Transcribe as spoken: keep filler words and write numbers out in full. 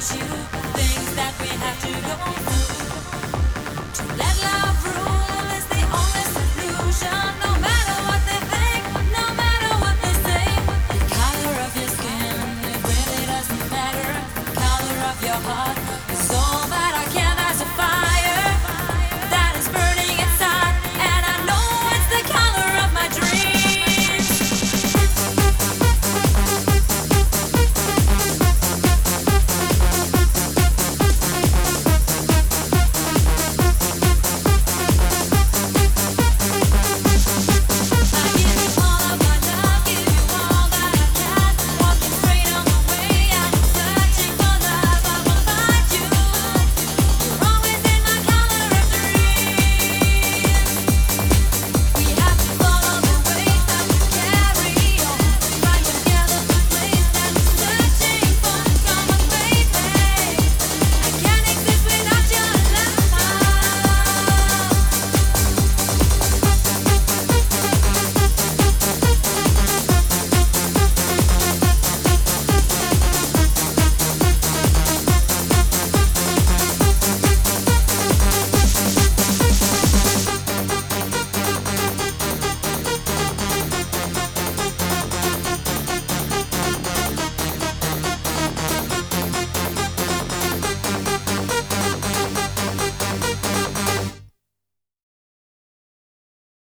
you, things that we have to go through. To let love rule is the only solution. No matter what they think, no matter what they say. The color of your skin, it really doesn't matter. The color of your heart is